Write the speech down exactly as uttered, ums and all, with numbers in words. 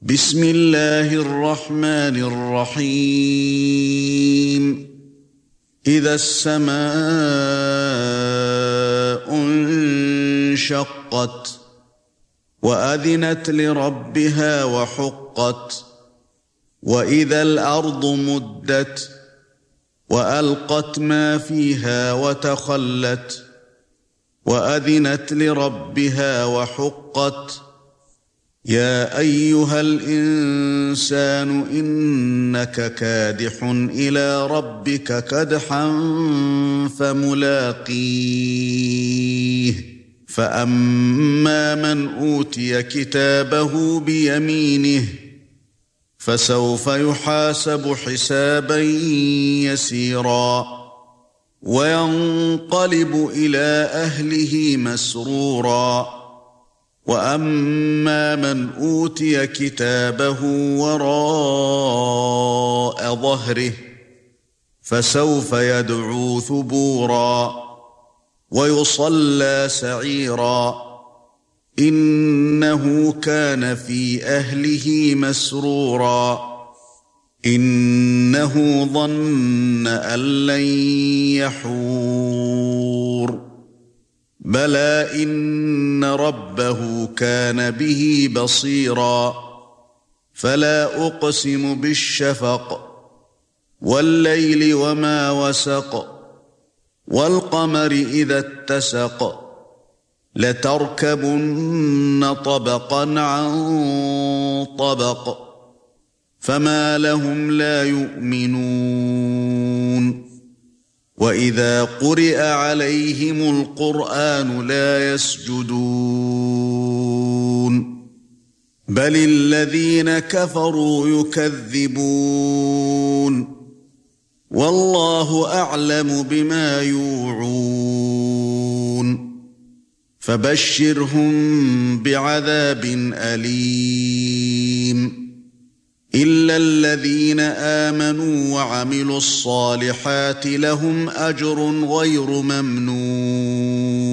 بسم الله الرحمن الرحيم إذا السماء انشقت وأذنت لربها وحقت وإذا الأرض مدت وألقت ما فيها وتخلت وأذنت لربها وحقت يا أيها الإنسان إنك كادح إلى ربك كدحا فملاقيه فأما من أوتي كتابه بيمينه فسوف يحاسب حسابا يسيرا وينقلب إلى أهله مسرورا وَأَمَّا مَنْ أُوتِيَ كِتَابَهُ وَرَاءَ ظَهْرِهِ فَسَوْفَ يَدْعُو ثُبُورًا وَيُصْلَى سَعِيرًا إِنَّهُ كَانَ فِي أَهْلِهِ مَسْرُورًا إِنَّهُ ظَنَّ أَن لَّن يَحُورَ بلى إن ربه كان به بصيرا فلا أقسم بالشفق والليل وما وسق والقمر إذا اتسق لتركبن طبقا عن طبق فما لهم لا يؤمنون وَإِذَا قُرِئَ عَلَيْهِمُ الْقُرْآنُ لَا يَسْجُدُونَ بَلِ الَّذِينَ كَفَرُوا يُكَذِّبُونَ وَاللَّهُ أَعْلَمُ بِمَا يُوعُونَ فَبَشِّرْهُم بِعَذَابٍ أَلِيمٍ إِلَّا الَّذِينَ آمَنُوا وَعَمِلُوا الصَّالِحَاتِ لَهُمْ أَجْرٌ غَيْرُ مَمْنُونٍ